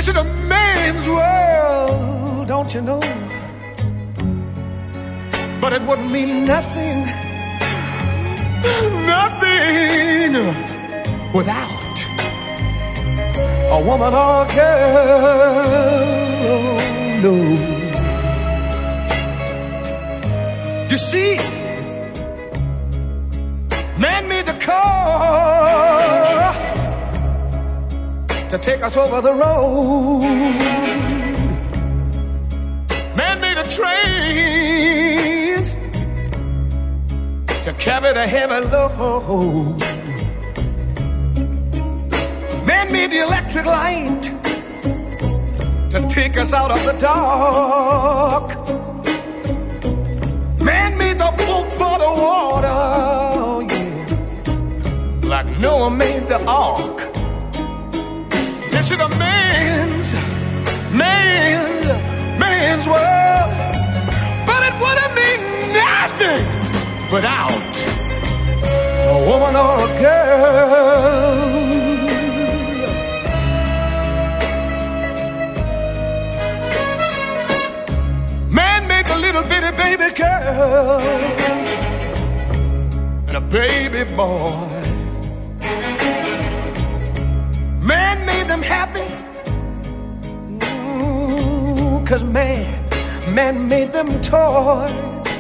This is a man's world, don't you know? But it wouldn't mean nothing, nothing without a woman or a girl. No. You see, man made the car to take us over the road. Man made a train to carry the heavy load. Man made the electric light to take us out of the dark. Man made the boat for the water, oh yeah, like Noah made the ark. This is a man's world, but it wouldn't mean nothing without a woman or a girl. Man made a little bitty baby girl and a baby boy. Man made them happy, 'cause man made them toys.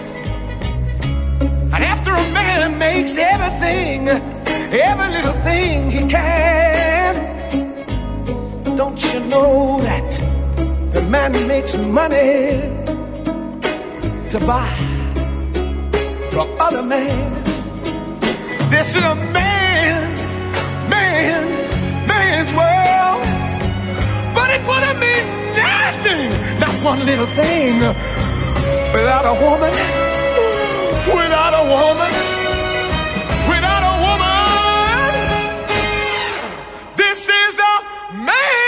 And after a man makes everything, every little thing he can, don't you know that the man makes money to buy from other men? This is a man's world, but it wouldn't mean nothing, not one little thing, without a woman, without a woman, without a woman. This is a man.